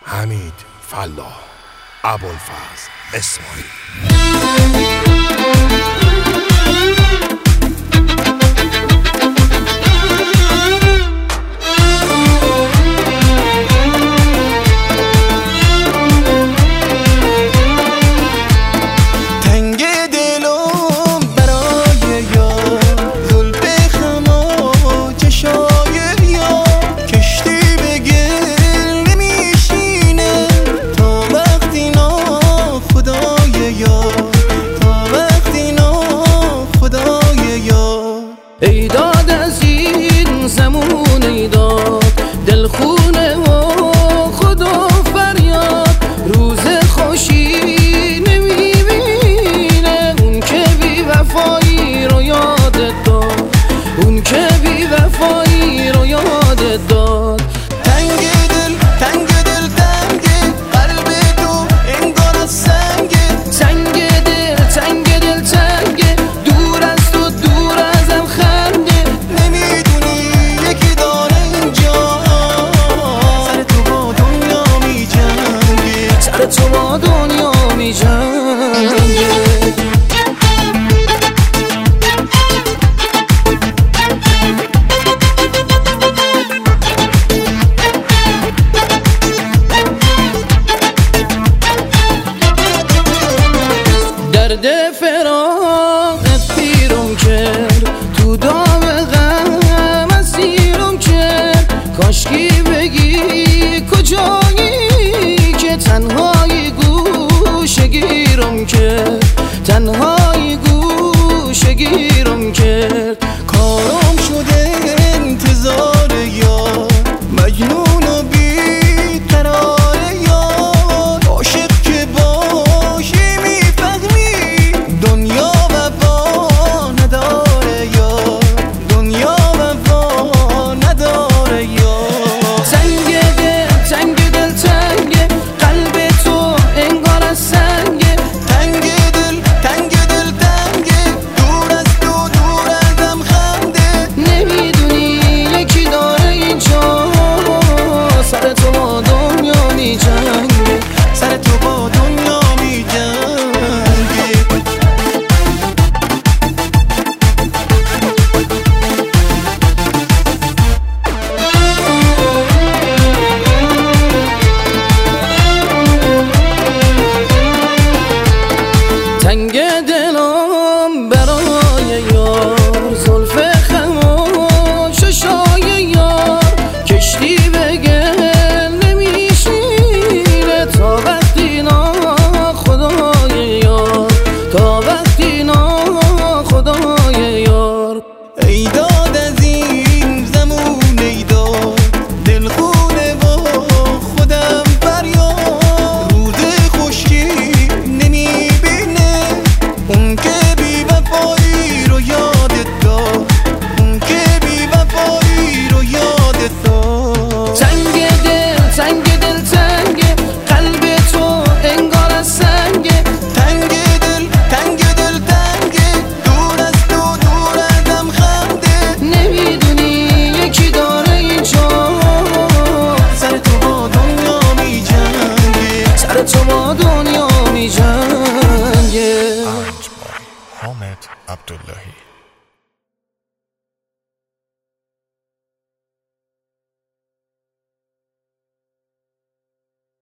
حمید فلاح، ابوالفضل اسماعیل. ای داد از این زمون، ای داد دلخونه و خدا فریاد، روز خوشی نمیبینه اون که بی وفایی رو یادت داد، اون که بی وفایی رو یادت داد. تنگ دل تنگ دل تنگ قلب تو انگار از سنگه، تنگ دل تنگ دل تنگ دور از تو دور ازم خنده، نمیدونی یکی داره اینجا سر تو با دنیا میجنگه، سر تو با دنیا میجنگه. درد فراقت پیرم کرد، تو دام غم اسیرم کرد، کاشکی بگی کجایی که تنهایی گوشه گیرم کرد، تنهایی گوشه گیرم کرد.